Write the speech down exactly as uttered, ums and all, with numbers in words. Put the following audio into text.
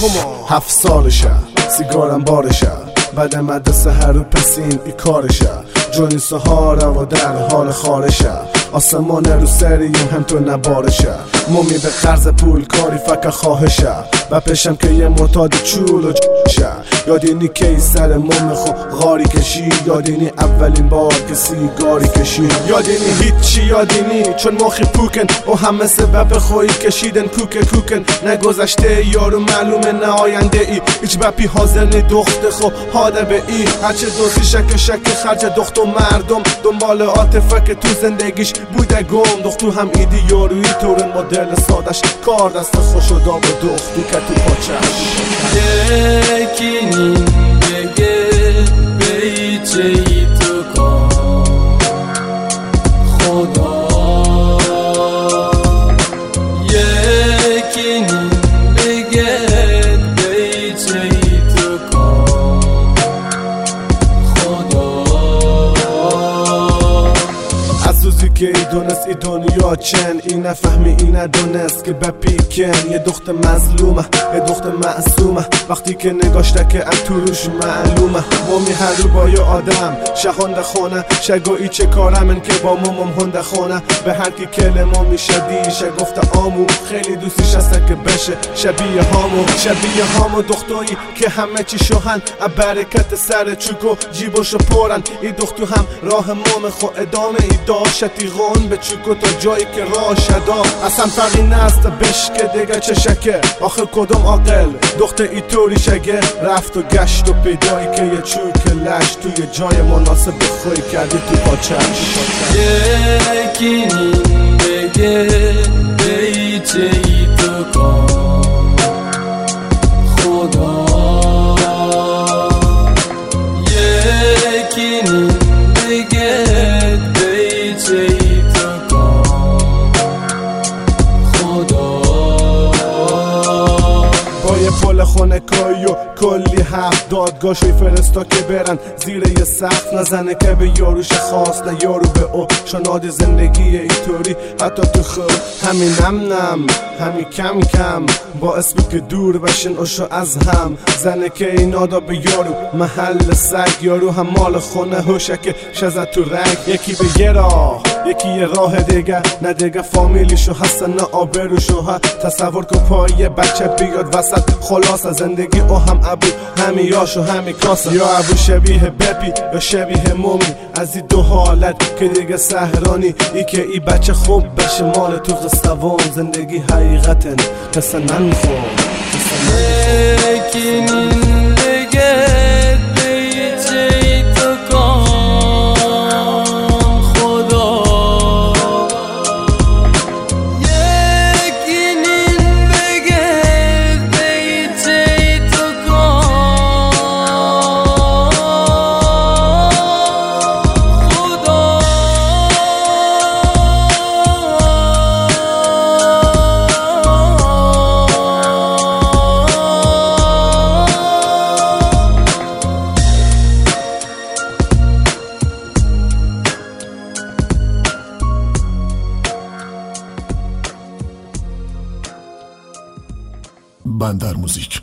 هفت سالشه سیگارم بارشه بعد مدرسه هر رو پسین ای کارشه جونی سهاره و در حال خارشه آسمان رو سریم هم تو نبارشه مومی به قرض پول کاری فکر خواهشه و پیشم که یه معتاد چول و چشه یادینی که سر موم خو غاری کشی یادینی اولین بار که سیگاری کشی یادینی هیچی یادینی چون مخی پوکن و همه سبب خویی کشیدن کوک کوکن نگذشته یارو معلومه نه آینده ای هیچ بپی حاضر نی دخت خو حاده به ای هرچه دوزی شک شک خرج دخت و مردم دنبال عاطفه که تو زندگیش بوده گم دختو هم ایدی یارویی تورن با دل سادش کار دست خوش و داب و دختو که تو پاچش یکی نیم بگه بیچه ای تو کن خدا یکی نیم بگه بیچه ای تو کن خدا از روزی که ای دونست ای دنیا چن ای نفهمی ای ندونست که بپیکن یه دخت مظلومه یه دخت معصومه وقتی که نگاشته که از تو روش معلومه مومی هر رو با یه آدم شهنده خونه شگویی چه کارمن که با مومم هنده خونه به هر کی کلمه میشه دیشه گفته آمو خیلی دوستیش هسته که بشه شبیه هامو شبیه هامو دختایی که همه چی شوهن برکت سر چوکو جیبشو پرن ای دختو هم راه موم خو ادامه ای داشتی غون به چوکو تا جایی که راه شدا اصلا فرقی نست بشکه دیگه چه شکه آخه کدوم عاقل دخت ای طوری شگه رفت و گشت و پیدایی که یه چوک لش توی جای مناسب بخوری کردی تو پاچش یکی نیم بگه بیچه ای تو کن خدا یکی نیم بگه بیچه ای تو کن خدا با یه پل خونه کایی و کلی حق دادگاهشوی فرستا که برن زیر یه سخت نزنه که به یاروش خواست نه یارو به او شناد زندگی اینطوری حتی تو خود همین نم نم همین کم کم باعث بود که دور بشین اوشو از هم زنه که اینادا به یارو محل سگ یارو هم مال خونه هوشک شزد تو رنگ یکی به یه راه یکی یه راه دیگه نه دیگه فامیلیشو هستن نه آبروشو ها تصور که پای بچه بیاد وسط خلاص از زندگی او هم ابو همی یاشو همی کاسه یا ابو شبیه بپی یا شبیه مومی از این دو حالت که دیگه سهرانی ای که ای بچه خوب بشه مال تو قصوان زندگی حقیقتن کسا نمیخوام یکی نیم بگه بیچه ای تو کن خدا یکی نیم بگه بیچه ای تو کن خدا بندر موزیک.